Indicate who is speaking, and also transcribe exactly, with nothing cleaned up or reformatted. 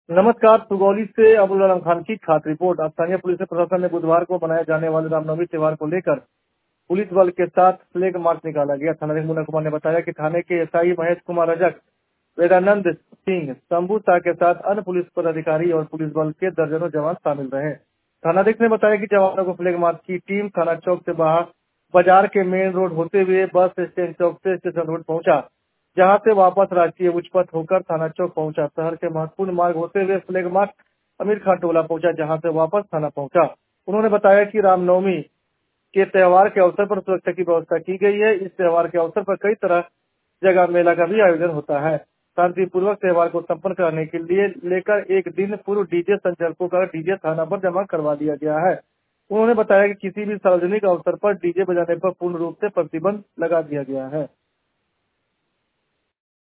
Speaker 1: नमस्कार। सुगौली से अबुल आलम खान की खास रिपोर्ट। स्थानीय पुलिस प्रशासन ने बुधवार को मनाए जाने वाले रामनवमी त्योहार को लेकर पुलिस बल के साथ फ्लैग मार्च निकाला गया। थाना मुन्ना कुमार ने बताया कि थाने के एसआई महेश कुमार रजक, वेदानंद सिंह, शंभू शाह के साथ अन्य पुलिस पदाधिकारी और पुलिस बल के दर्जनों जवान शामिल रहे। थानाध्यक्ष ने बताया कि जवानों को फ्लैग मार्च की टीम थाना चौक से बाहर बाजार के मेन रोड होते हुए बस स्टैंड चौक से स्टेशन रोड पहुंचा, जहां से वापस राष्ट्रीय उच्च पथ होकर थाना चौक पहुंचा। शहर के महत्वपूर्ण मार्ग होते हुए फ्लैग मार्च अमीर खान टोला पहुंचा, जहां से वापस थाना पहुंचा। उन्होंने बताया कि रामनवमी के त्योहार के अवसर पर सुरक्षा की व्यवस्था की गई है। इस त्योहार के अवसर पर कई तरह जगह मेला का भी आयोजन होता है। शांतिपूर्वक त्योहार को संपन्न कराने के लिए लेकर एक दिन पूर्व डीजे संचालकों का डीजे थाना पर जमा करवा दिया गया है। उन्होंने बताया कि किसी भी सार्वजनिक अवसर पर डीजे बजाने पर पूर्ण रूप से प्रतिबंध लगा दिया गया है।